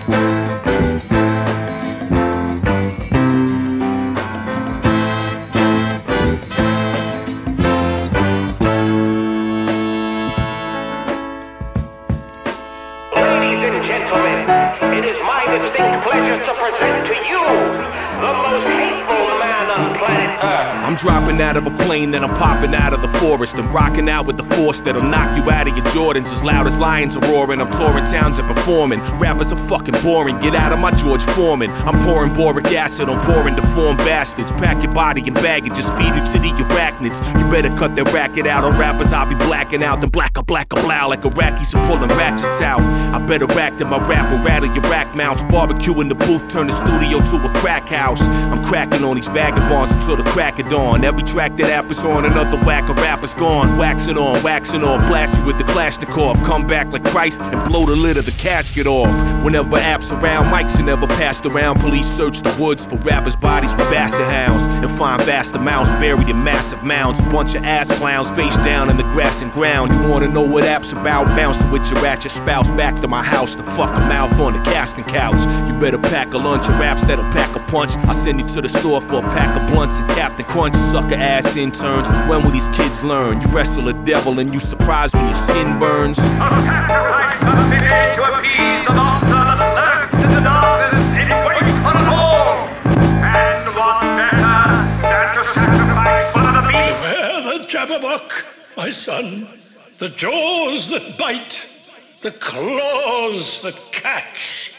I'm dropping out of a plane, then I'm popping out of the forest. I'm rocking out with the force that'll knock you out of your Jordans. As loud as lions are roaring, I'm touring towns and performing. Rappers are fucking boring, get out of my George Foreman. I'm pouring boric acid on pouring deformed bastards. Pack your body and bag it, just feed it to the arachnids. You better cut that racket out on rappers, I'll be blacking out. Then black a blow like Iraqis are pulling ratchets out. I better rack than my rap will rattle your rack mounts. Barbecue in the booth, turn the studio to a crack house. I'm cracking on these vagabonds until the crack of dawn. Every track that app is on, another whack of rapper's gone. Waxing on, waxing off, blast you with the Kalashnikov. Come back like Christ and blow the lid of the casket off. Whenever apps around, mics are never passed around. Police search the woods for rappers' bodies with basset hounds and find vast amounts buried in massive mounds. A bunch of ass clowns face down in the grass and ground. You wanna know what app's about? Bounce with your ratchet spouse back to my house to fuck a mouth on the casting couch. You better pack a lunch of raps that'll pack a punch. I'll send you to the store for a pack of blunts and Captain Crunch. Sucker ass interns, when will these kids learn? You wrestle a devil and you surprised when your skin burns. A sacrifice must be made to appease the monster that lurks in the darkness in wait for us all. And what better than to sacrifice one of the beasts? Beware the Jabberwock, my son. The jaws that bite, the claws that catch.